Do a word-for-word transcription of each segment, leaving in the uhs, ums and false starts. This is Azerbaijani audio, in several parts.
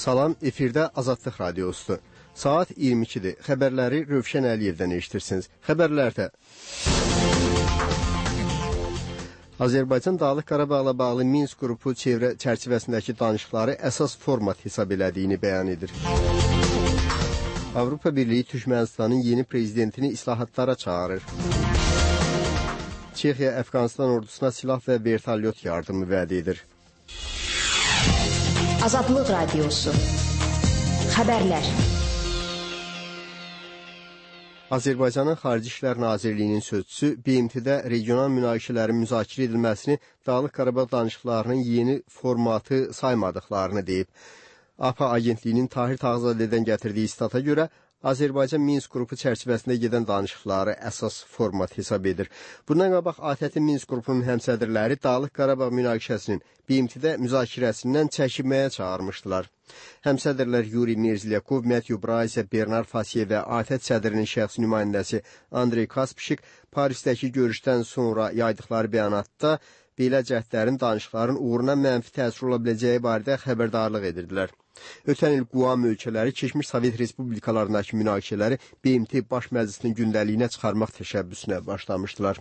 Salam, efirdə Azadlıq Radiosudur. Saat iyirmi ikidir. Xəbərləri Rövşən Əliyevdən eşitirsiniz. Xəbərlərdə Azərbaycan Dağlıq Qarabağla bağlı Minsk qrupu çevrə çərçivəsindəki danışıqları əsas format hesab elədiyini bəyan edir. Avropa Birliyi Türkmənistanın yeni prezidentini islahatlara çağırır. Çexiya Əfqanistan ordusuna silah və vertolyot yardımı vəd edir. Azadlıq Radiosu. Xəbərlər. Azərbaycanın Xarici İşlər Nazirliyinin sözçüsü B M T-də regional münaqişələrin müzakirə edilməsini Dağlıq Qarabağ danışıqlarının yeni formatı saymadıqlarını deyib. A P A agentliyinin Tahir Tağzadədən gətirdiyi istata görə Azərbaycan Minsk qrupu çərçivəsində gedən danışıqları əsas format hesab edir. Bundan qabaq A T T Minsk qrupunun həmsədrləri Dağlıq Qarabağ münaqişəsinin B M T-də müzakirəsindən çəkinməyə çağırmışdılar. Həmsədrlər Yuri Mirzilyakov, Matthew Bryce, Bernard Fasiye və A T T sədrinin şəxsi nümayəndəsi Andrey Kaspişik Parisdəki görüşdən sonra yaydıqları bəyanatda belə cəhdlərin danışıqların uğruna mənfi təsir ola biləcəyi barədə xəbərdarlıq edirdilər. Ötən il Quam ölkələri keçmiş Sovet Respublikalarındakı münaqişələri B M T Baş Məclisinin gündəliyinə çıxarmaq təşəbbüsünə başlamışdılar.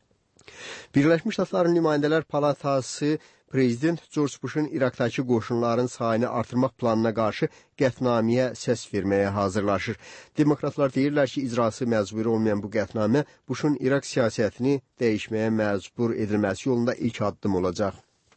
Birləşmiş Ştatların Nümayəndələr Palatası Prezident George Bush'un İraqdakı qoşunların sayını artırmaq planına qarşı qətnaməyə səs verməyə hazırlaşır. Demokratlar deyirlər ki, icrası məcburi olmayan bu qətnamə Bush'un İraq siyasətini dəyişməyə məcbur edilməsi yolunda ilk addım olacaq.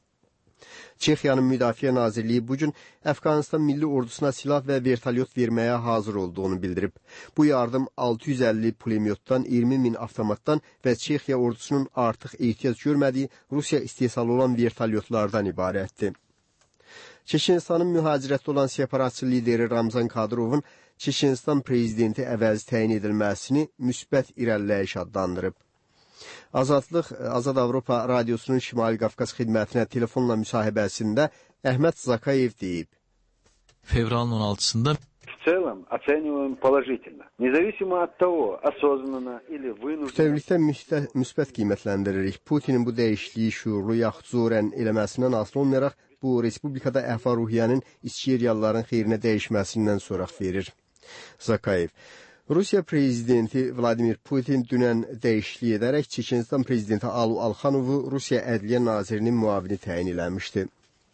Çexiyanın Müdafiə Nazirliyi bugün Əfqanistan Milli Ordusuna silah və vertolyot verməyə hazır olduğunu bildirib. Bu yardım altı yüz əlli pulemyotdan, iyirmi min avtomatdan və Çexiya ordusunun artıq ehtiyac görmədiyi Rusiya istehsalı olan vertolyotlardan ibarətdir. Çeçenistanın mühacirətdə olan separatçı lideri Ramzan Kadyrovun Çeçenistan prezidenti əvəzi təyin edilməsini müsbət irəliləyiş adlandırıb. Azadlıq, Azad Avropa Radiosunun Şimali Qafqaz xidmətinə telefonla müsahibəsində Əhməd Zakayev deyib. Fevralın on altısında В целом оцениваем положительно. Независимо от того, осознанно или вынужденно. Bütövlükdə müsbət qiymətləndiririk. Putinin bu dəyişikliyi şuurlu yaxud zorən eləməsindən asılı olmayaraq bu respublikada əhval-ruhiyyənin içki-yeriyalların xeyrinə dəyişməsindən soraq verir. Zakayev. Rusiya prezidenti Vladimir Putin dünən dəyişiklik edərək Çeçenistan prezidenti Alu Alxanovu Rusiya Ədliyyə Nazirinin müavini təyin eləmişdi.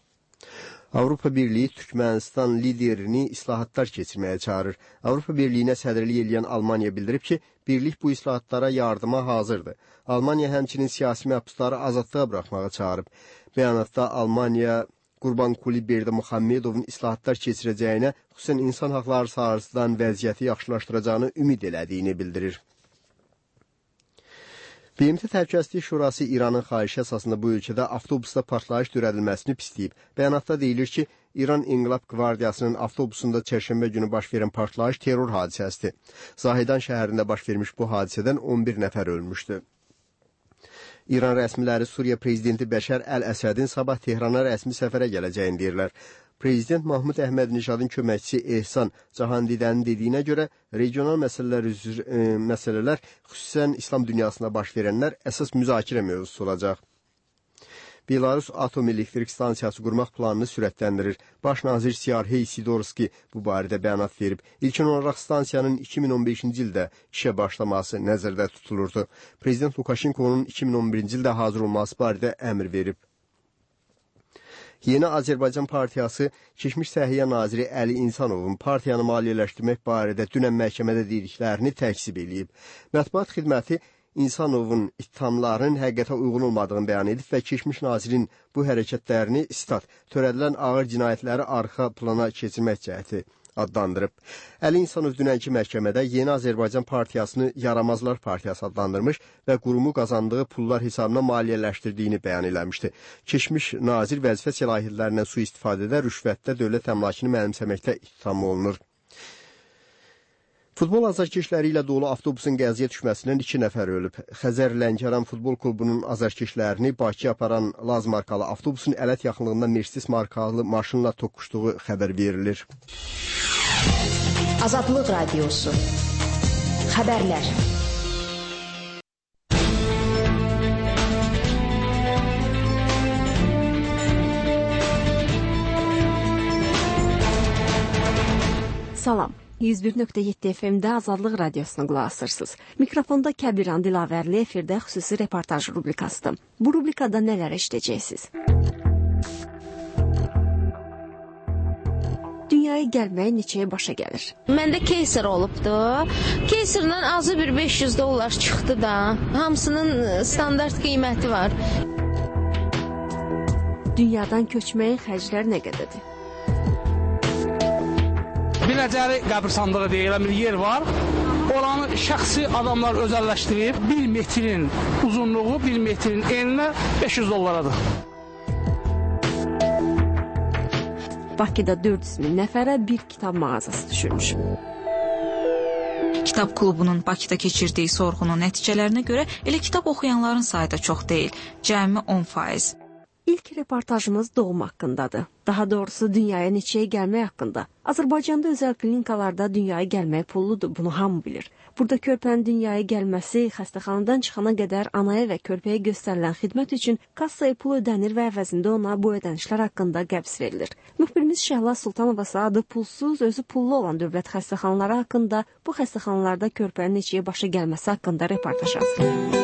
Avropa Birliyi Türkmənistan liderini islahatlar keçirməyə çağırır. Avropa Birliyinə sədrlik edən Almaniya bildirib ki, birlik bu islahatlara yardıma hazırdır. Almaniya həmçinin siyasi məhbusları azadlığa buraxmağa çağırıb. Bəyanatda Almaniya Qurbanquli Berdimuhammedovun islahatlar keçirəcəyinə, xüsusən insan haqları sahəsindən vəziyyəti yaxşılaşdıracağını ümid elədiyini bildirir. B M T Təhlükəsizlik Şurası İranın xahişi əsasında bu ölkədə avtobusda partlayış törədilməsini pisləyib. Bəyanatda deyilir ki, İran İnqilab Qvardiyasının avtobusunda çərşənbə günü baş verən partlayış terror hadisəsidir. Zahidan şəhərində baş vermiş bu hadisədən on bir nəfər ölmüşdü. İran rəsmiləri Suriya prezidenti Bəşər Əl-Əsədin sabah Tehrana rəsmi səfərə gələcəyini deyirlər. Prezident Mahmud Əhmədinişadın köməkçisi Ehsan Cahandidənin dediyinə görə regional məsələlər, üzr, e, məsələlər xüsusən İslam dünyasında baş verənlər əsas müzakirə mövzusu olacaq. Belarus Atom Elektrik Stansiyası qurmaq planını sürətləndirir. Baş nazir Siyarhey Sidorski bu barədə bəyanat verib. İlkin olaraq stansiyanın iki min on beşinci ildə işə başlaması nəzərdə tutulurdu. Prezident Lukashenko'nun iki min on birinci ildə hazır olması barədə əmr verib. Yeni Azərbaycan Partiyası keçmiş Səhiyyə Naziri Əli İnsanovun partiyanı maliyyələşdirmək barədə dünən məhkəmədə dediklərini təksib edib. Mətbuat xidməti İnsanovun ittihamlarının həqiqətə uyğun olmadığını bəyan edib və keçmiş nazirin bu hərəkətlərini, sitat, törədilən ağır cinayətləri arxa plana keçirmək cəhəti adlandırıb. Əli İnsanov dünənki məhkəmədə Yeni Azərbaycan Partiyasını Yaramazlar Partiyası adlandırmış və qurumu qazandığı pullar hesabına maliyyələşdirdiyini bəyan eləmişdi. Keçmiş nazir vəzifə səlahiyyətlərindən sui-istifadədə, rüşvətdə, dövlət əmlakını mənimsəməkdə ittiham olunur. Futbol azarkeşləri ilə dolu avtobusun qəziyə düşməsindən iki nəfər ölüb. Xəzər Lənkəran Futbol Klubunun azarkeşlərini Bakıya aparan Laz markalı avtobusun Ələt yaxınlığında Mercedes markalı maşınla toqquşduğu xəbər verilir. Azadlıq Radiosu. Xəbərlər. Salam. yüz bir nöqtə yeddi F M-də Azadlıq Radiosuna qulaq asırsınız. Mikrofonda Kəbirən Dilavərli, efirdə xüsusi reportaj rubrikasıdır. Bu rubrikada nələr eşidəcəksiniz? Dünyaya gəlmək neçəyə başa gəlir? Məndə keyser olubdu. Keyserdən azı bir beş yüz dollar çıxdı da. Hamısının standart qiyməti var. Dünyadan köçməyin xərcləri nə qədərdir? Biləcəri qəbirstanlığı deyilən bir yer var. Oranı şəxsi adamlar özəlləşdirib bir metrin uzunluğu, bir metrin eninə beş yüz dollaradır. Bakıda dörd yüz min nəfərə bir kitab mağazası düşürmüş. Kitab klubunun Bakıda keçirdiyi sorğunun nəticələrinə görə elə kitab oxuyanların sayı da çox deyil, cəmi on faiz. İlk reportajımız doğum haqqındadır. Daha doğrusu dünyaya neçəyə gəlmək haqqında. Azərbaycanda özəl klinikalarda dünyaya gəlmək pulludur, bunu hamı bilir. Burada körpənin dünyaya gəlməsi, xəstəxanadan çıxana qədər anaya və körpəyə göstərilən xidmət üçün kassaya pul ödənir və əvəzində ona bu ödənişlər haqqında qəbz verilir. Müxbirimiz Şəhla Sultanova adı pulsuz, özü pullu olan dövlət xəstəxanaları haqqında, bu xəstəxanalarda körpənin neçəyə başa gəlməsi haqqında reportaj hazırlayır.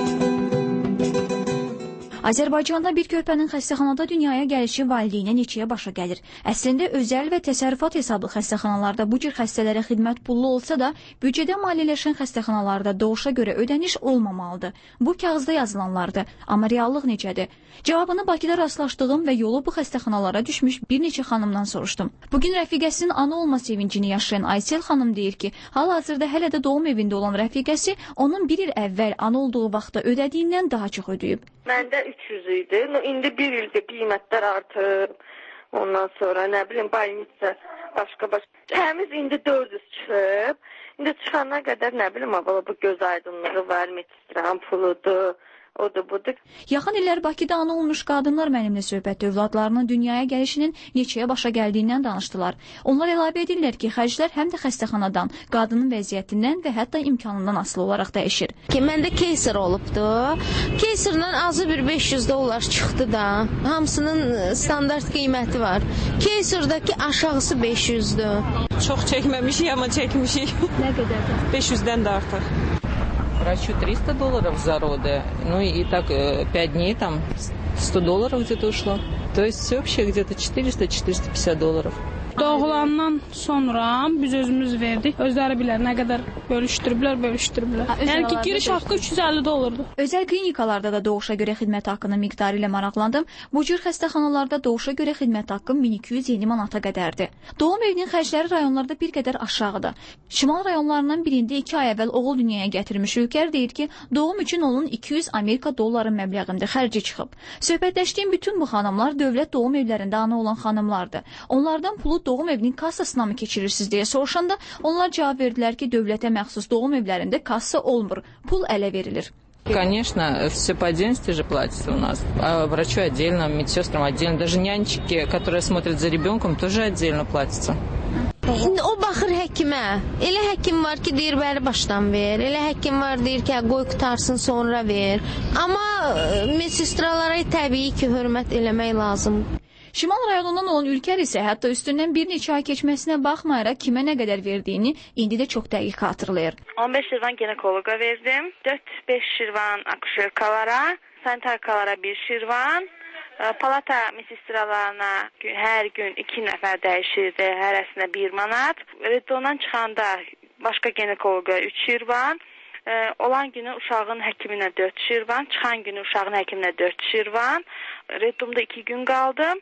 Azərbaycanda bir körpənin xəstəxanada dünyaya gəlişi valideynə neçəyə başa gəlir? Əslində özəl və təsərrüfat hesablı xəstəxanalarda bu cür xəstələrə xidmət pullu olsa da, büdcədə maliyyələşən xəstəxanalarda doğuşa görə ödəniş olmamalıdır. Bu kağızda yazılanlardır, amma reallıq necədir? Cavabını Bakıda rastlaşdığım və yolu bu xəstəxanalara düşmüş bir neçə xanımdan soruşdum. Bugün rəfiqəsinin ana olma sevincini yaşayan Aysel xanım deyir ki, hal-hazırda hələ də doğum evində olan rəfiqəsi onun bir il əvvəl ana olduğu vaxtda ödədiyindən daha çox ödəyib. Məndə üç yüz idi. No, indi bir ildə qiymətlər artıb. Ondan sonra nə bilim, bayımızsa başqa-başqa. Təmiz indi dörd yüz çıxıb. İndi çıxana qədər nə bilim, bu göz aydınlığı var, metisran puludur. Odur, budur. Yaxın illər Bakıda ana olmuş qadınlar mənimlə söhbət övladlarının dünyaya gəlişinin neçəyə başa gəldiyindən danışdılar. Onlar əlavə edirlər ki, xərclər həm də xəstəxanadan, qadının vəziyyətindən və hətta imkanından asılı olaraq dəyişir. Ki, məndə keyser olubdu. Keyserdən azı bir beş yüz dollar çıxdı da. Hamısının standart qiyməti var. Keyserdəki aşağısı beş yüzdür. Çox çəkməmişik, amma çəkmişik. Nə qədərdir? beş yüzdən də artıq. Врачу триста долларов за роды, ну и так пять дней там сто долларов где-то ушло. То есть все вообще где-то четыреста - четыреста пятьдесят долларов. Doğulandan sonra biz özümüz verdik. Özləri bilər nə qədər bölüşdürüblər, bölüşdürüblər. Ha, yəni ki, giriş haqqı üç yüz əlli dollardır. Özəl klinikalarda da doğuşa görə xidmət haqqının miqdarı ilə maraqlandım. Bu cür xəstəxanalarda doğuşa görə xidmət haqqı min iki yüz yeni manata qədərdir. Doğum evinin xərcləri rayonlarda bir qədər aşağıdır. Şimal rayonlarından birində iki ay əvvəl oğul dünyaya gətirmiş Ülkər deyir ki, doğum üçün onun iki yüz Amerika dolları məbləğində xərci çıxıb. Söhbətləşdiyim bütün bu xanımlar dövlət doğum evlərində ana olan xanımlardır. Onlardan pulu doğum evinin kassasına mı keçirirsiniz deyə soruşanda onlar cavab verdilər ki, dövlətə məxsus doğum evlərində kassa olmur, pul ələ verilir. Конечно, все по отдельности же платится у нас. А врачу отдельно, медсестрам отдельно. Даже нянечки, которые смотрят за ребенком, тоже отдельно платятся. İndi o baxır həkimə. Elə həkim var ki, deyir, bəri başdan ver. Elə həkim var, deyir ki, qoy qutarsın, sonra ver. Amma medsestralara təbii ki, hörmət eləmək lazımdır. Şimal rayonundan olan Ülkər isə hətta üstündən bir neçə ay keçməsinə baxmayaraq kimə nə qədər verdiyini indi də çox dəqiq xatırlayır. on beş şirvan ginekologa verdim. dörd beş şirvan akuşerkalara, sanitarkalara bir şirvan. Palata medsestralarına hər gün iki nəfər dəyişirdi, hərəsinə bir manat. Redondan çıxanda başqa ginekologa üç şirvan. Olan günü uşağın həkiminə dörd şirvan, çıxan günü uşağın həkiminə dörd şirvan. Redomda iki gün qaldım.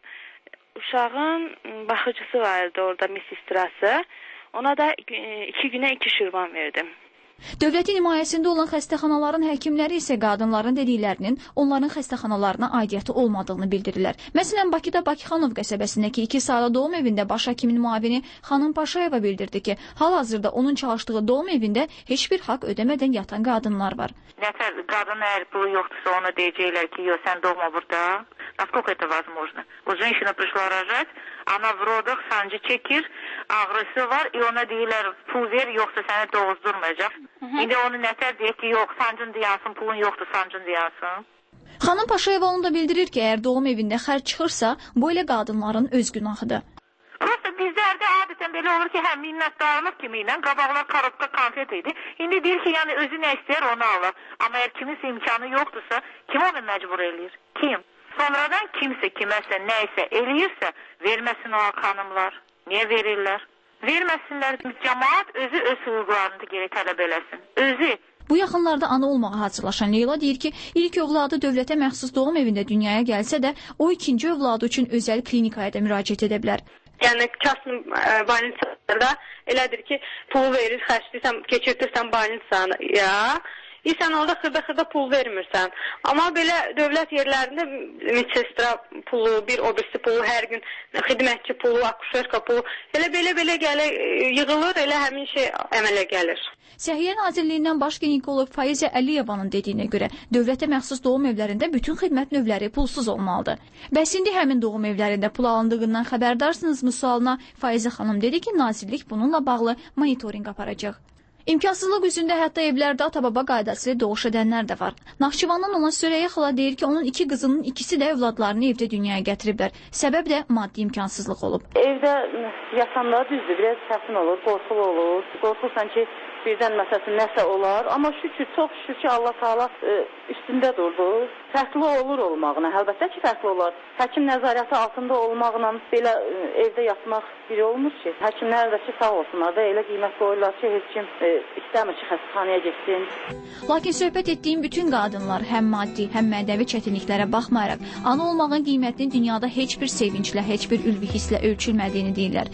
Uşağın baxıcısı vardı orada, medsestrası. Ona da iki günə iki şirvan verdim. Dövlətin himayəsində olan xəstəxanaların həkimləri isə qadınların dediklərinin onların xəstəxanalarına aidiyyəti olmadığını bildirirlər. Məsələn, Bakıda Bakıxanov qəsəbəsindəki iki saylı doğum evində baş həkimin müavini xanım Paşayeva bildirdi ki, hal-hazırda onun çalışdığı doğum evində heç bir haqq ödəmədən yatan qadınlar var. Nəfər qadın əgər pulu yoxdursa, ona deyəcəklər ki, yox, sən doğma burada. Насколько это возможно? Вот женщина пришла rожать, она в родах sancı çəkir, ağrısı var, и ona deyirlər, pul ver, yoxsa səni doğuzdurmayacaq. İndi onu nətər deyir ki, yox, sancın deyansın, pulun yoxdur, sancın deyansın. Xanım Paşayeva onu da bildirir ki, əgər doğum evində xərc çıxırsa, bu elə qadınların öz günahıdır. Prosta bizlərdə adətən Bəzən belə olur ki, hə minnətdarlıq kimi ilə qabaqlar karobka konfet idi. İndi deyir ki, yəni özü nə istəyir onu alır. Amma əgər kiminsə imkanı yoxdursa, kim onu məcbur eləyir? Kim? Sonradan kimsə kiməsə nəysə eləyirsə, verməsin o xanımlar. Niyə verirlər? Verməsinlər. Cəmaət özü öz hüquqlarını geri tələb eləsin. Özü. Bu yaxınlarda ana olmağa hazırlaşan Leyla deyir ki, ilk övladı dövlətə məxsus doğum evində dünyaya gəlsə də, o ikinci övladı üçün özəl klinikaya da müraciət edə bilər. Yəni, kasım balinisalarda elədir ki, pulu verir, xərcləyirsən, keçirtirsən balinisanıya. E, sən orada xırda-xırda pul vermirsən. Amma belə dövlət yerlərində medsestra pulu, bir o birisi pulu, hər gün xidmətçi pulu, akuşerka pulu, elə belə-belə gələ, yığılır, elə həmin şey əmələ gəlir. Səhiyyə Nazirliyindən baş ginekoloq Faizə Əliyevanın dediyinə görə, dövlətə məxsus doğum evlərində bütün xidmət növləri pulsuz olmalıdır. Bəs indi həmin doğum evlərində pul alındığından xəbərdarsınızmı sualına Faizə xanım dedi ki, nazirlik bununla bağlı monitorinq aparacaq. İmkansızlıq üzündə hətta evlərdə ata-baba qaydası ilə doğuş edənlər də var. Naxçıvandan olan Süreyya xala deyir ki, onun iki qızının ikisi də övladlarını evdə dünyaya gətiriblər. Səbəb də maddi imkansızlıq olub. Evdə yasanlar düzdür, biraz çətin olur, qorxulu olur. Qorxursan ki, birdən məsələn nəsə olar. Amma şükür, çox şükür ki, Allah Taala üstündə durdu. Fərqli olur olmağına, əlbəttə ki, fərqli olar. Həkim nəzarəti altında olmaqla belə evdə yatmaq biri olmur ki. Həkimlər də ki, sağ olsunlar da elə qiymət qoyurlar ki, heç kim e, istəmir ki, xəstəxanaya getsin. Lakin söhbət etdiyim bütün qadınlar həm maddi, həm mənəvi çətinliklərə baxmayaraq, ana olmağın qiymətinin dünyada heç bir sevinclə, heç bir ülvi hisslə ölçülmədiyini deyirlər.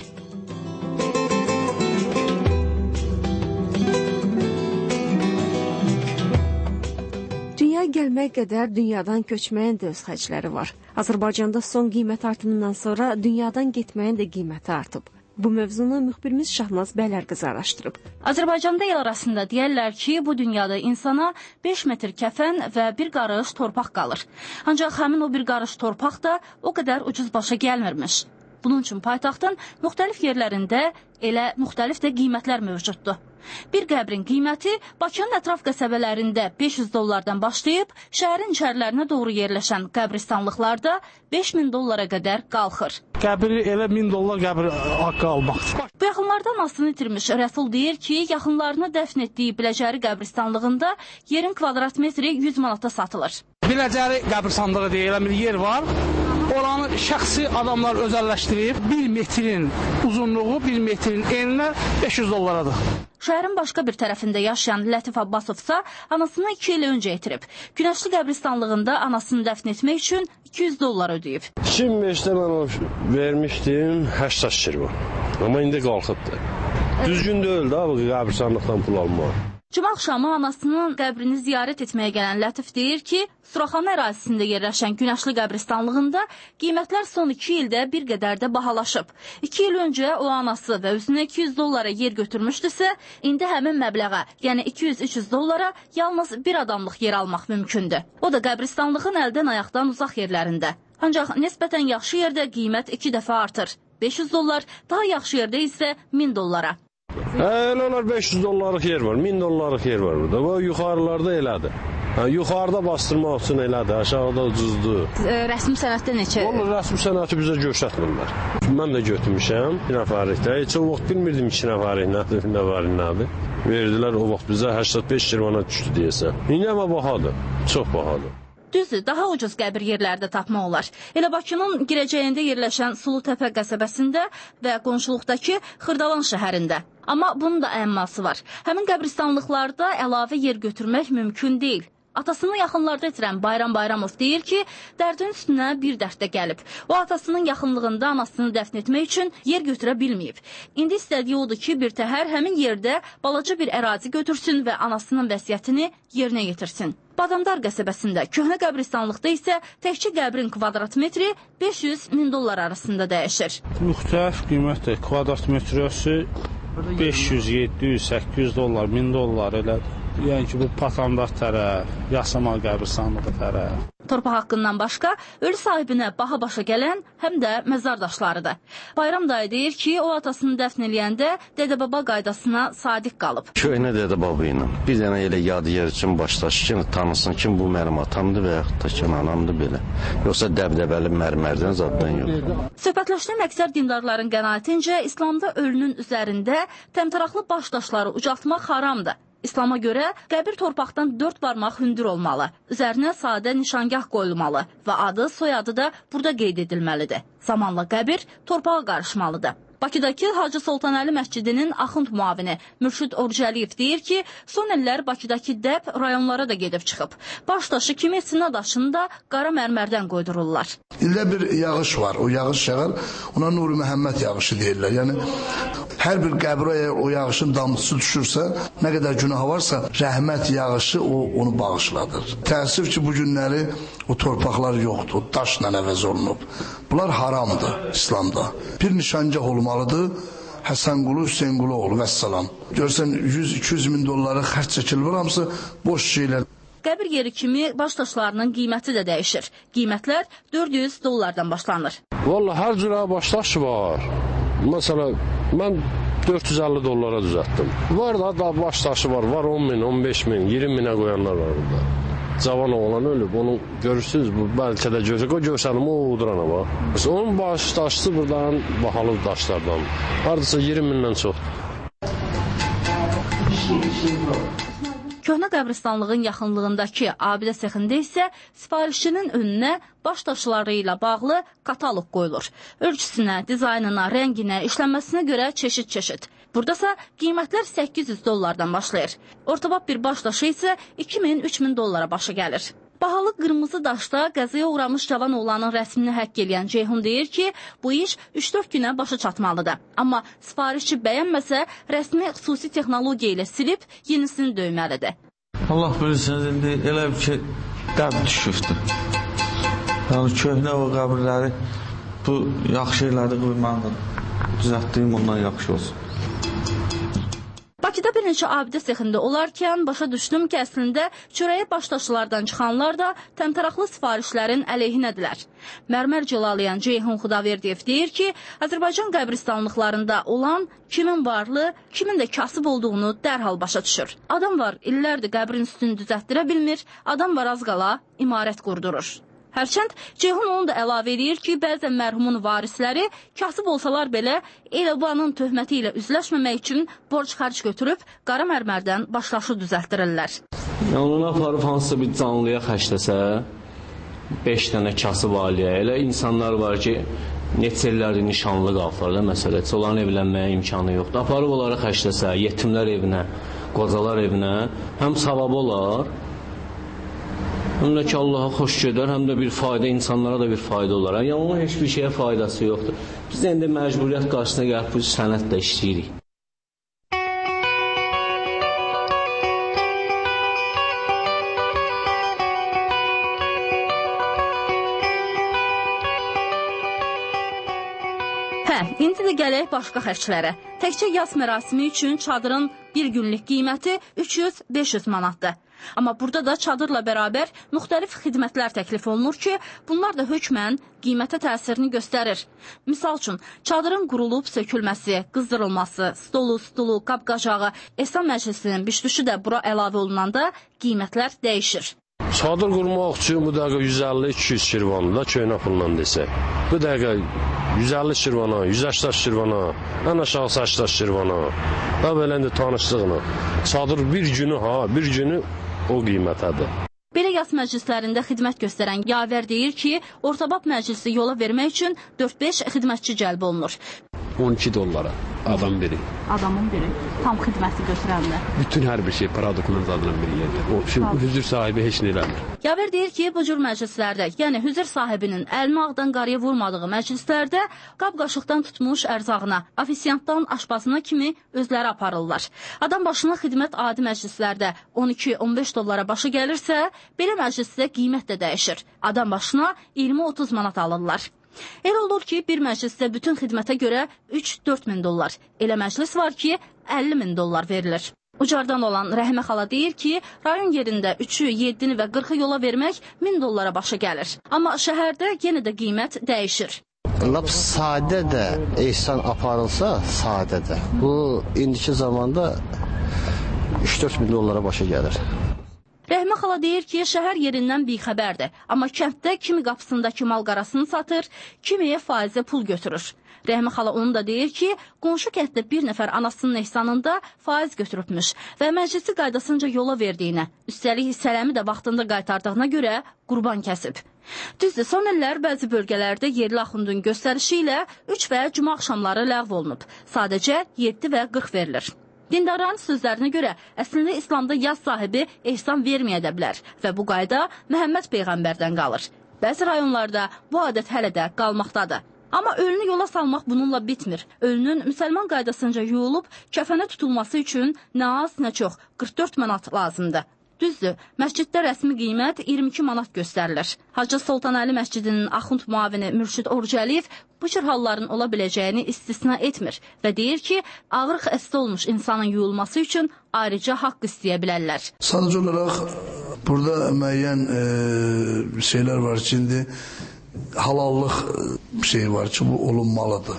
Dünyaya gəlmək qədər dünyadan köçməyin də öz xərcləri var. Azərbaycanda son qiymət artımından sonra dünyadan getməyin də qiyməti artıb. Bu mövzunu müxbirimiz Şahnaz Bəylərqızı araşdırıb. Azərbaycanda el arasında deyərlər ki, bu dünyada insana beş metr kəfən və bir qarış torpaq qalır. Ancaq həmin o bir qarış torpaq da o qədər ucuz başa gəlmirmiş. Bunun üçün paytaxtın müxtəlif yerlərində elə müxtəlif də qiymətlər mövcuddur. Bir qəbrin qiyməti Bakının ətraf qəsəbələrində beş yüz dollardan başlayıb, şəhərin içərilərinə doğru yerləşən qəbristanlıqlarda beş min dollara qədər qalxır. Qəbri elə min dollar qəbri haqqı almaqdır. Bu yaxınlarda anasını itirmiş Rəsul deyir ki, yaxınlarını dəfn etdiyi Biləcəri qəbristanlığında yerin kvadrat metri yüz manata satılır. Biləcəri qəbristanlığı deyilən bir yer var. Oranı şəxsi adamlar özəlləşdirib, bir metrin uzunluğu, bir metrin eninə beş yüz dollaradır. Şəhərin başqa bir tərəfində yaşayan Lətif Abbasovsa anasını iki il öncə itirib. Günəşli qəbristanlığında anasını dəfn etmək üçün iki yüz dollar ödəyib. iki min beşdə mən o vermişdim səksən şirvan. Amma indi qalxıbdır. Düzgün deyil də bu qəbristanlıqdan pul almaq. Cümə axşamı anasının qəbrini ziyarət etməyə gələn Lətif deyir ki, Suraxanı ərazisində yerləşən Günəşli qəbristanlığında qiymətlər son iki ildə bir qədər də bahalaşıb. İki il öncə o anası və özünə iki yüz dollara yer götürmüşdüsə, indi həmin məbləğə, yəni iki yüz üç yüz dollara yalnız bir adamlıq yer almaq mümkündür. O da qəbristanlığın əldən ayaqdan uzaq yerlərində. Ancaq nisbətən yaxşı yerdə qiymət iki dəfə artır. beş yüz dollar, daha yaxşı yerdə isə min dollara. Hə, elə olar beş yüz dollarlıq yer var, min dollarlıq yer var burada. Bu yuxarılarda elədir. Hə, yuxarıda bastırmaq üçün elədir, aşağıda ucuzdur. Rəsmi sənətdə neçə? Vallahi rəsmi sənəti bizə göstərmirlər. Mən də götürmüşəm bir nəfərlikdə. Heç o vaxt bilmirdim iki nəfərlik nədir, nə var, nədir. Verdilər o vaxt bizə səksən beş şirvana düşdü deyəsən. İndi amma bahadır, çox bahadır. Düzdür, daha ucuz qəbir yerlərdə tapmaq olar. Elə Bakının girəcəyində yerləşən Sulutəpə qəsəbəsində və qonşuluqdakı Xırdalan şəhərində. Amma bunun da əyəmması var. Həmin qəbristanlıqlarda əlavə yer götürmək mümkün deyil. Atasını yaxınlarda itirən Bayram Bayramov deyir ki, dərdin üstünə bir dərd də gəlib. O atasının yaxınlığında anasını dəfn etmək üçün yer götürə bilməyib. İndi istədiyi odur ki, bir təhər həmin yerdə balaca bir ərazi götürsün və anasının vəsiyyətini yerinə yetirsin. Badamdar qəsəbəsində, köhnə qəbristanlıqda isə təkcə qəbrin kvadrat metri beş yüz min dollar arasında dəyişir. Müxtəlif qiymətdir. Kvadrat metrəsi beş yüz, yeddi yüz, səkkiz yüz dollar, min dollar elədir. Yəni ki, bu Patandar tərəf, Yasamal qəbristanlığı tərəf. Torpaq haqqından başqa ölü sahibinə baha başa gələn həm də məzar daşlarıdır. Bayram dayı deyir ki, o atasını dəfn eləyəndə dədə-baba qaydasına sadiq qalıb. Köhnə dədə-baba ilə bir dənə elə yadigar üçün başdaşı ki, tanısın ki, bu mənim atamdır və yaxud da ki, anamdır belə. Yoxsa dəbdəbəli mərmərdən zaddan yox. Söhbətləşdiyim əksər dindarların qənaətincə İslamda ölünün üzərində təmtəraqlı baş daşları ucaltmaq haramdır. İslama görə qəbir torpaqdan dörd barmaq hündür olmalı, üzərinə sadə nişangah qoyulmalı və adı, soyadı da burada qeyd edilməlidir. Zamanla qəbir torpağa qarışmalıdır. Bakıdakı Hacı Sultanəli məscidinin axund muavini Mürşid Orucəliyev deyir ki, son illər Bakıdakı dəb rayonlara da gedib çıxıb. Baş daşı kimi Sina daşını da qara mərmərdən qoydururlar. İldə bir yağış var, o yağış yağar, ona Nuri Məhəmməd yağışı deyirlər. Yəni, hər bir qəbrə o yağışın damcısı düşürsə, nə qədər günah varsa, rəhmət yağışı o, onu bağışladır. Təəssüf ki, bu günləri o torpaqlar yoxdur, daşla əvəz olunub. Bunlar haramdır İslamda. Bir nişangah olmalıdır, Həsənqulu, Hüseynqulu oğlu vəssalam. Görsən, yüz iki yüz min dolları xərc çəkilmir, hamısı boş şeylər. Qəbir yeri kimi baş daşlarının qiyməti də dəyişir. Qiymətlər dörd yüz dollardan başlanır. Vallahi hər cürə baş daşı var. Məsələn, mən dörd yüz əlli dollara düzəltdim. Var da, da baş daşı var, var on min, on beş min, iyirmi minə qoyanlar var burada. Cavan oğlan ölüb, onu görürsünüz, bu bəlkə də görsək, o görsənim o uğdurana var. Onun baş daşısı buradan bahalı daşlardan. Hardasa iyirmi mindən çoxdur. Köhnə qəbristanlığın yaxınlığındakı abidə sexində isə sifarişçinin önünə baş daşları ilə bağlı kataloq qoyulur. Ölçüsünə, dizaynına, rənginə, işlənməsinə görə çeşid-çeşid. Buradasa qiymətlər səkkiz yüz dollardan başlayır. Ortabab bir baş daşı isə iki min üç min dollara başa gəlir. Bahalı qırmızı daşda qəzaya uğramış cavan oğlanın rəsmini həkk eləyən Ceyhun deyir ki, bu iş üç dörd günə başa çatmalıdır. Amma sifarişçi bəyənməsə, rəsmi xüsusi texnologiya ilə silib yenisini döyməlidir. Allah bilirsiniz, indi elə bir ki, qəbr düşübdür. Yəni, köhnə o qəbirləri bu yaxşı elədi, qoymandır. Düzəltdiyim ondan yaxşı olsun. Bakıda bir neçə abidə sexində olarkən başa düşdüm ki, əslində çörəyə başdaşlardan çıxanlar da təmtəraqlı sifarişlərin əleyhinədirlər. Mərmər cilalayan Ceyhun Xudaverdiyev deyir ki, Azərbaycan qəbristanlıqlarında olan kimin varlı, kimin də kasıb olduğunu dərhal başa düşür. Adam var, illərdir qəbrin üstünü düzəltdirə bilmir, adam var az qala imarət qurdurur. Hərçənd Ceyhun onu da əlavə edir ki, bəzən mərhumun varisləri kasıb olsalar belə el-obanın töhməti ilə üzləşməmək üçün borc xərc götürüb qara mərmərdən başdaşı düzəltdirirlər. Yəni, onu aparıb hansısa bir canlıya xərcləsə, beş dənə kasıb aliyə, elə insanlar var ki, neçə illərdir nişanlı qalıblar da məsələ, onların evlənməyə imkanı yoxdur. Aparıb onları xərcləsə, yetimlər evinə, qocalar evinə, həm savabı olar, həm də ki, Allaha xoş gedər, həm də bir fayda, insanlara da bir fayda olar. Yəni, onun heç bir şeyə faydası yoxdur. Biz də indi məcburiyyət qarşısına gəlib bu sənətlə işləyirik. Hə, indi də gələk başqa xərclərə. Təkcə yas mərasimi üçün çadırın bir günlük qiyməti üç yüz beş yüz manatdır. Amma burada da çadırla bərabər müxtəlif xidmətlər təklif olunur ki, bunlar da hökmən qiymətə təsirini göstərir. Misal üçün, çadırın qurulub sökülməsi, qızdırılması, stolu, stulu, qab-qacağı, ehsan məclisinin bişdüşü də bura əlavə olunanda qiymətlər dəyişir. Çadır qurmaq üçün bu dəqiqə yüz əlli iki yüz şirvanı da köynə pulla desək. Bu dəqiqə yüz əlli şirvana, yüz səksən şirvana, ən aşağı səksən şirvana. Və belə indi tanışdığına. Çadır bir günü, ha, bir günü o qiymətədir. Belə yas məclislərində xidmət göstərən Yavər deyir ki, ortabab məclisi yola vermək üçün dörd beş xidmətçi cəlb olunur. on iki dollara adam biri. Adamın biri. Tam xidməti götürənlər. Bütün hər bir şey para dokumentlarından bir yerdə. O şimdi hüzür sahibi heç nə eləmir. Yavər deyir ki, bu cür məclislərdə, yəni hüzür sahibinin əlini ağdan qarıya vurmadığı məclislərdə qab-qaşıqdan tutmuş ərzağına, ofisiantdan aşpazına kimi özləri aparırlar. Adam başına xidmət adi məclislərdə on iki on beş dollara başı gəlirsə, belə məclisdə qiymət də dəyişir. Adam başına iyirmi otuz manat alırlar. Elə olur ki, bir məclisdə bütün xidmətə görə üç dörd min dollar. Elə məclis var ki, əlli min dollar verilir. Ucardan olan Rəhmə xala deyir ki, rayon yerində üçü, yeddini və qırxı yola vermək min dollara başa gəlir. Amma şəhərdə yenə də qiymət dəyişir. Lap sadə də ehsan aparılsa, sadə də. Bu indiki zamanda üç dörd min dollara başa gəlir. Rəhmə xala deyir ki, şəhər yerindən bixəbərdir. Amma kənddə kimi qapısındakı mal qarasını satır, kimiyə faizə pul götürür. Rəhmə xala onu da deyir ki, qonşu kənddə bir nəfər anasının ehsanında faiz götürübmüş və məclisi qaydasınca yola verdiyinə, üstəlik hissələmi də vaxtında qaytardığına görə qurban kəsib. Düzdür, son illər bəzi bölgələrdə yerli axundun göstərişi ilə üç və cuma axşamları ləğv olunub. Sadəcə yeddi və qırx verilir. Dindarların sözlərinə görə, əslində İslamda yaz sahibi ehsan verməyə də bilər və bu qayda Məhəmməd Peyğəmbərdən qalır. Bəzi rayonlarda bu adət hələ də qalmaqdadır. Amma ölünü yola salmaq bununla bitmir. Ölünün müsəlman qaydasınca yuyulub kəfənə tutulması üçün nə az, nə çox qırx dörd manat lazımdır. Düzdür, məsciddə rəsmi qiymət iyirmi iki manat göstərilir. Hacı Sultanəli məscidinin axund muavini Mürşid Orucəliyev bu cür halların ola biləcəyini istisna etmir və deyir ki, ağır xəstə olmuş insanın yuyulması üçün ayrıca haqq istəyə bilərlər. Sadəcə olaraq burada müəyyən e, şeylər var ki, indi halallıq şey var ki, bu olunmalıdır.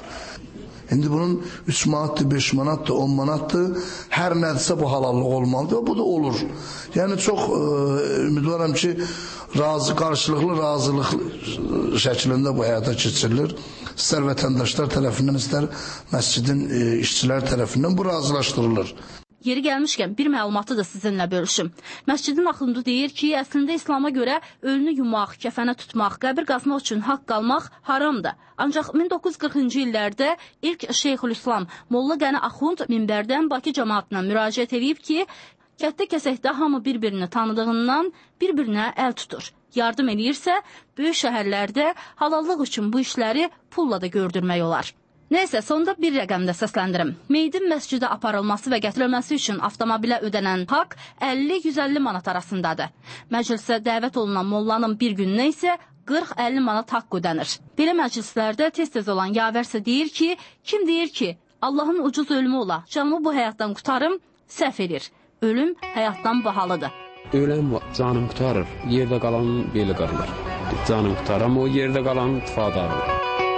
İndi bunun üç manatdır, beş manatdır, on manatdır, hər nədirsə bu halallıq olmalıdır, bu da olur. Yəni çox e, ümidvaram ki, razı, qarşılıqlı razılıq şəklində bu həyata keçirilir. İstər vətəndaşlar tərəfindən, istər məscidin e, işçilər tərəfindən bu razılaşdırılır. Yeri gəlmişkən bir məlumatı da sizinlə bölüşüm. Məscidin axundu deyir ki, əslində İslama görə ölünü yumaq, kəfənə tutmaq, qəbir qazmaq üçün haqq almaq haramdır. Ancaq min doqquz yüz qırxıncı illərdə ilk Şeyxülislam Molla Qəni Axund minbərdən Bakı cəmaatına müraciət edib ki, kətdə kəsəkdə hamı bir-birini tanıdığından bir-birinə əl tutur. Yardım edirsə, böyük şəhərlərdə halallıq üçün bu işləri pulla da gördürmək olar. Nəysə, sonda bir rəqəmdə səsləndirim. Meydin məscidə aparılması və gətirilməsi üçün avtomobilə ödənən haqq əlli yüz əlli manat arasındadır. Məclisə dəvət olunan mollanın bir gününə isə qırx əlli manat haqq ödənir. Belə məclislərdə tez-tez olan yavərsə deyir ki, kim deyir ki, Allahın ucuz ölümü ola, canımı bu həyatdan qutarım, səhv edir. Ölüm həyatdan bahalıdır. Öləm canım qutarır, yerdə qalanın beli qırılır. Canım qutarır, amma o yerdə qalanın tifada alır.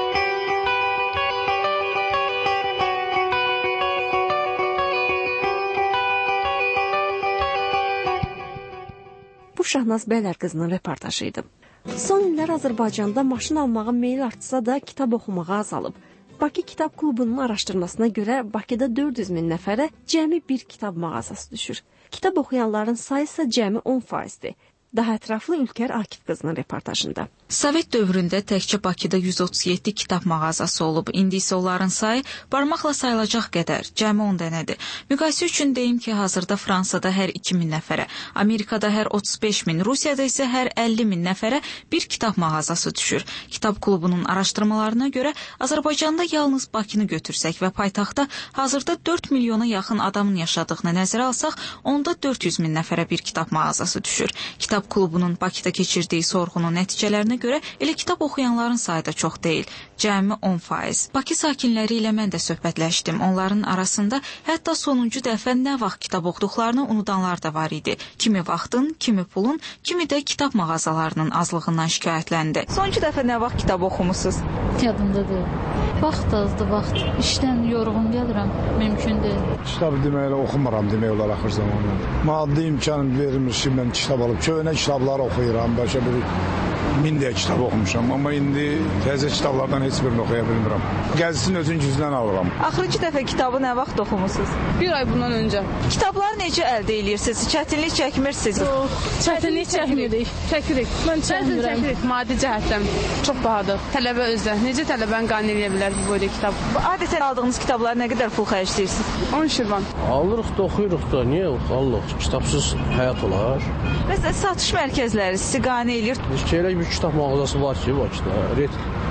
Bu Şahnaz Bəylər qızının reportajı idi. Son illər Azərbaycanda maşın almağa meyil artsa da kitab oxumağa azalıb. Bakı Kitab Klubunun araşdırmasına görə Bakıda dörd yüz min nəfərə cəmi bir kitab mağazası düşür. Kitab oxuyanların sayı isə cəmi on faizdir. Daha ətraflı Ülkər Akif qızının reportajında. Sovet dövründə təkcə Bakıda yüz otuz yeddi kitab mağazası olub. İndi isə onların sayı barmaqla sayılacaq qədər, cəmi on dənədir. Müqayisə üçün deyim ki, hazırda Fransada hər iki min nəfərə, Amerikada hər otuz beş min, Rusiyada isə hər əlli min nəfərə bir kitab mağazası düşür. Kitab klubunun araşdırmalarına görə Azərbaycanda yalnız Bakını götürsək və paytaxtda hazırda dörd milyona yaxın adamın yaşadığını nəzərə alsaq, onda dörd yüz min nəfərə bir kitab mağazası düşür. Kitab klubunun Bakıda keçirdiyi sorğunun nəticələrinə görə elə kitab oxuyanların sayı da çox deyil, cəmi on faiz. Bakı sakinləri ilə mən də söhbətləşdim. Onların arasında hətta sonuncu dəfə nə vaxt kitab oxuduqlarını unudanlar da var idi. Kimi vaxtın, kimi pulun, kimi də kitab mağazalarının azlığından şikayətləndi. Sonuncu dəfə nə vaxt kitab oxumusunuz? Yadımda deyil. Vaxt azdı, vaxt. İşdən yorğun gəlirəm, mümkün deyil. Kitabı deməklə oxumuram demək olar axır zamanlar. Maddi imkan verilmiş ki, mən kitab alıb, köhnə kitabları oxuyuram, bəlkə bir min deyə kitab oxumuşam, amma indi təzə kitablardan heç birini oxuya bilmirəm. Gəzisinin özün gücündən alıram. Axırıncı dəfə kitabı nə vaxt oxumusunuz? Bir ay bundan öncə. Kitabları necə əldə edirsiniz? Çətinlik çəkmirsiniz? Yox, çətinlik çəkmirik. Çəkirik. Mən çəkinmirəm. Çəkirik, maddi cəhətdən. Çox bahadır. Tələbə özdə. Necə tələbəni qane edə bilər bu boyda kitab? Adətən aldığınız kitablara nə qədər pul xərcləyirsiniz? on şirvan. Alırıq da, oxuyuruq da. Niyə alırıq? Kitabsız həyat olar. Məsələn, satış mərkəzləri sizi qane edir. Şeylə bir kitab mağazası var ki, Bakıda. Red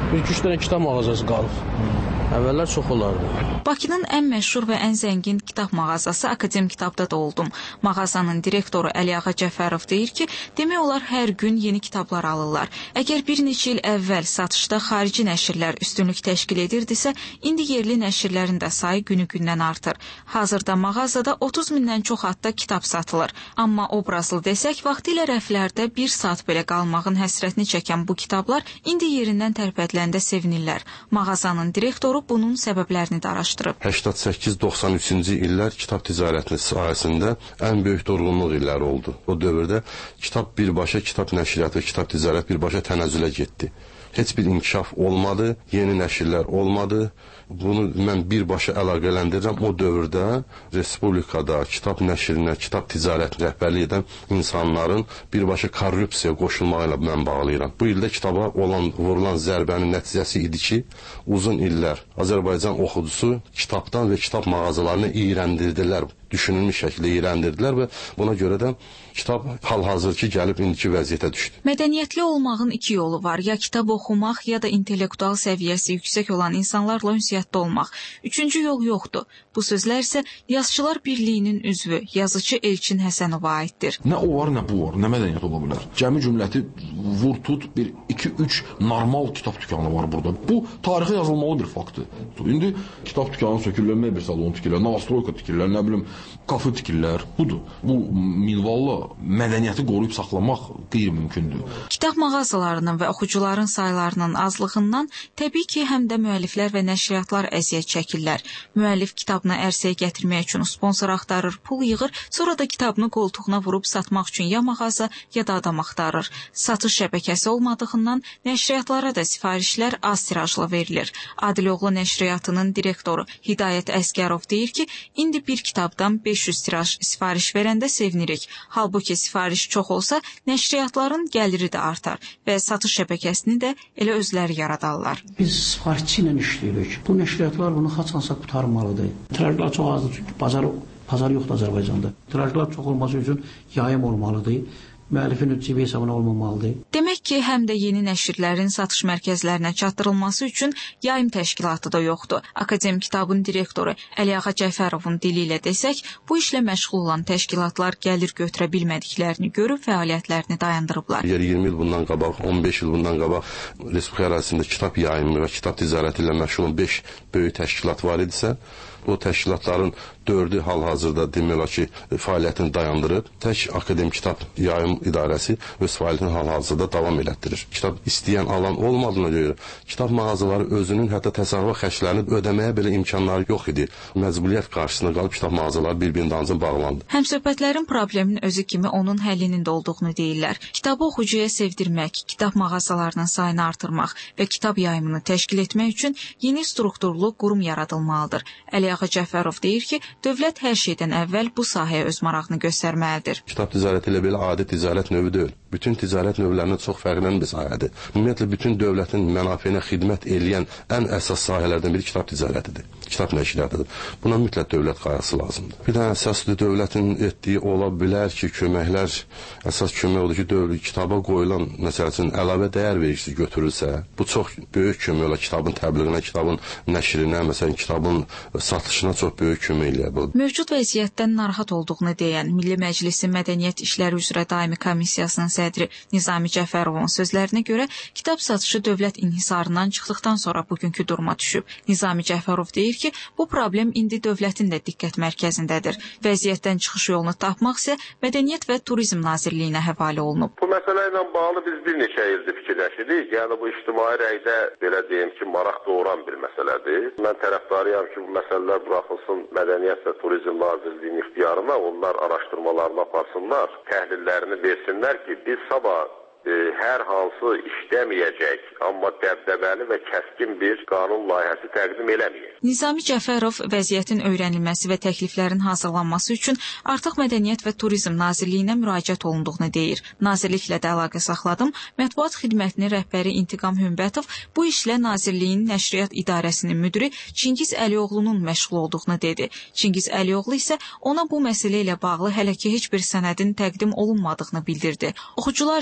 Bir-iki üç dənə kitab mağazası qalıb. Əvvəllər çox olardı. Bakının ən məşhur və ən zəngin kitab mağazası Akadem Kitabda da oldum. Mağazanın direktoru Əliağa Cəfərov deyir ki, demək olar hər gün yeni kitablar alırlar. Əgər bir neçə il əvvəl satışda xarici nəşrlər üstünlük təşkil edirdisə, indi yerli nəşrlərin də sayı günü-gündən artır. Hazırda mağazada otuz mindən çox adda kitab satılır. Amma obrazlı desək, vaxtilə rəflərdə bir saat belə qalmağın həsrətini çəkən bu kitablar indi yerindən tərpədiləndə sevinirlər. Mağazanın direktoru bunun səbəblərini də araşdırıb. səksən səkkiz doxsan üçüncü illər kitab ticarəti sahəsində ən böyük durğunluq illəri oldu. O dövrdə kitab birbaşa, kitab nəşriyyatı və kitab ticarət birbaşa tənəzzülə getdi. Heç bir inkişaf olmadı, yeni nəşrlər olmadı. Bunu mən birbaşa əlaqələndirirəm. O dövrdə respublikada kitab nəşrinə, kitab ticarətini rəhbərlik edən insanların birbaşa korrupsiyaya qoşulmağı ilə mən bağlayıram. Bu ildə kitaba olan, vurulan zərbənin nəticəsi idi ki, uzun illər Azərbaycan oxucusu kitabdan və kitab mağazalarını iyrəndirdilər. Düşünülmüş şəkildə iyrəndirdilər və buna görə də kitab hal-hazırki gəlib indiki vəziyyətə düşdü. Mədəniyyətli olmağın iki yolu var. Ya kitab oxumaq, ya da intellektual səviyyəsi yüksək olan insanlarla ünsiyyətdə olmaq. Üçüncü yol yoxdur. Bu sözlər isə Yazıçılar Birliyinin üzvü, yazıcı Elçin Həsənova aiddir. Nə o var, nə bu var, nə mədəniyyət ola bilər. Cəmi cümləti vur tut bir iki üç normal kitab dükanı var burada. Bu tarixə yazılmalı bir faktdır. İndi kitab dükanı sökülür, mebel salonu tikirlər, Novostroyka tikirlər, nə bilim qapı tikirlər. Budur. Bu minvalla mədəniyyəti qoruyub saxlamaq qeyri-mümkündür. Kitab mağazalarının və oxucuların saylarının azlığından təbii ki, həm də müəlliflər və nəşriyyatlar əziyyət çəkirlər. Müəllif kitabını ərsəyə gətirmək üçün sponsor axtarır, pul yığır, sonra da kitabını qoltuğuna vurub satmaq üçün ya mağaza, ya da adam axtarır. Satış şəbəkəsi olmadığından nəşriyyatlara da sifarişlər az tirajlı verilir. Adiloğlu nəşriyyatının direktoru Hidayət Əsgərov deyir ki, indi bir kitabdan beş yüz tiraj sifariş verəndə sevinirik. Halbuki sifariş çox olsa, nəşriyyatların gəliri də artar və satış şəbəkəsini də elə özləri yaradarlar. Biz sifarişçi ilə işləyirik. Bu nəşriyyatlar bunu haçansa qutarmalıdır. Tirajlar çox azdır çünki bazar, bazar yoxdur Azərbaycanda. Tirajlar çox olması üçün yayım olmalıdır. Müəllifin cibi hesabına olmamalıdır. Demək ki, həm də yeni nəşrlərin satış mərkəzlərinə çatdırılması üçün yayım təşkilatı da yoxdur. Akadem Kitabın direktoru Əliağa Cəfərovun dili ilə desək, bu işlə məşğul olan təşkilatlar gəlir götürə bilmədiklərini görüb fəaliyyətlərini dayandırıblar. iyirmi il bundan qabaq, on beş il bundan qabaq Respublika ərazisində kitab yayımı və kitab ticarəti ilə məşğul olan beş böyük təşkilat var idisə, o təşkilatların dördü hal-hazırda demək olar ki, fəaliyyətini dayandırıb, tək Akadem Kitab Yayım İdarəsi öz fəaliyyətini hal-hazırda davam elətdirir. Kitab istəyən alan olmadığına görə kitab mağazaları özünün hətta təsərrüfat xərclərini ödəməyə belə imkanları yox idi. Məcburiyyət qarşısında qalıb kitab mağazaları bir-birinin dalınca bağlandı. Həmsöhbətlərin problemin özü kimi onun həllinin də olduğunu deyirlər. Kitabı oxucuya sevdirmək, kitab mağazalarının sayını artırmaq və kitab yayımını təşkil etmək üçün yeni strukturlu qurum yaradılmalıdır. Əliağa Cəfərov deyir ki, dövlət hər şeydən əvvəl bu sahəyə öz marağını göstərməlidir. Kitab ticarəti ilə belə adi ticarət növü deyil. Bütün ticarət növlərindən çox fərqlənən bir sahədir. Ümumiyyətlə, bütün dövlətin mənafeyinə xidmət eləyən ən əsas sahələrdən biri kitab ticarətidir. Kitab nəşriyyatıdır. Buna mütləq dövlət qayğısı lazımdır. Bir də əsaslı dövlətin etdiyi ola bilər ki, köməklər, əsas kömək odur ki, dövlət kitaba qoyulan məsələsinin əlavə dəyər vericisi götürülsə, bu çox böyük kömək olar kitabın təbliğinə, kitabın nəşrinə, məsələn, kitabın satışına çox böyük kömək eləyər. Mövcud vəziyyətdən narahat olduğunu deyən Milli Məclisin Mədəniyyət İşləri üzrə Daimi Komissiyasının sədri Nizami Cəfərovun sözlərinə görə kitab satışı dövlət inhisarından çıxdıqdan sonra bugünkü duruma düşüb. Nizami Cəfərov deyir ki, bu problem indi dövlətin də diqqət mərkəzindədir. Vəziyyətdən çıxış yolunu tapmaq isə Mədəniyyət və Turizm Nazirliyinə həvalə olunub. Bu məsələ ilə bağlı biz bir neçə ildir fikirləşirik. Yəni bu ictimai rəydə belə deyim ki, maraq doğuran bir məsələdir. Mən tərəfdarıyam ki, bu məsələlər buraxılsın Mədəniyyət və Turizm Nazirliyinin ixtiyarına, onlar araşdırmalarını aparsınlar, təhlillərini versinlər ki, biz sabah e, hər hansı işləməyəcək, amma dəbdəbəli və kəskin bir qanun layihəsi təqdim eləməyək. Nizami Cəfərov vəziyyətin öyrənilməsi və təkliflərin hazırlanması üçün artıq Mədəniyyət və Turizm Nazirliyinə müraciət olunduğunu deyir. Nazirliklə də əlaqə saxladım. Mətbuat xidmətinin rəhbəri İntiqam Hümbətov bu işlə Nazirliyin Nəşriyyat İdarəsinin müdiri Çingiz Əlioğlunun məşğul olduğunu dedi. Çingiz Əlioğlu isə ona bu məsələ ilə bağlı hələ ki heç bir sənədin təqdim olunmadığını bildirdi. Oxucular isə bu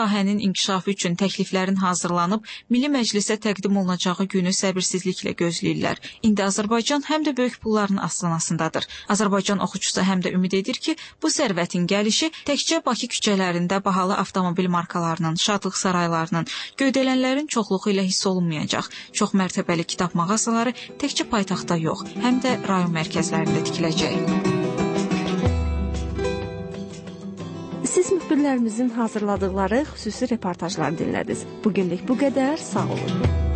sahənin inkişafı üçün təkliflərin hazırlanıb Milli Məclisə təqdim olunacağı günü səbirsizliklə gözləyirlər. İndi Azərbaycan həm də böyük pulların astanasındadır. Azərbaycan oxucusu həm də ümid edir ki, bu sərvətin gəlişi təkcə Bakı küçələrində bahalı avtomobil markalarının, şadlıq saraylarının, göydələnlərin çoxluğu ilə hiss olunmayacaq. Çox mərtəbəli kitab mağazaları təkcə paytaxtda yox, həm də rayon mərkəzlərində tikiləcək. Siz müxbirlərimizin hazırladıqları xüsusi reportajlar dinlədiniz. Bugünlük bu qədər, sağ olun.